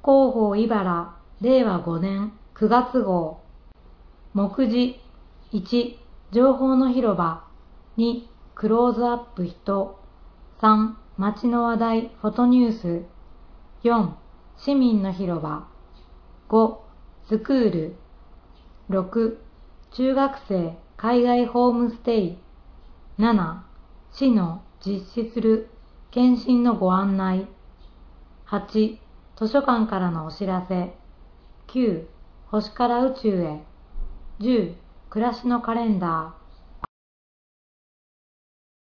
広報茨令和5年9月号。目次1、情報の広場。2、クローズアップ人。3、街の話題フォトニュース。4、市民の広場。5、スクール。6、中学生海外ホームステイ。7、市の実施する検診のご案内。8、図書館からのお知らせ。9、星から宇宙へ。10、暮らしのカレンダー。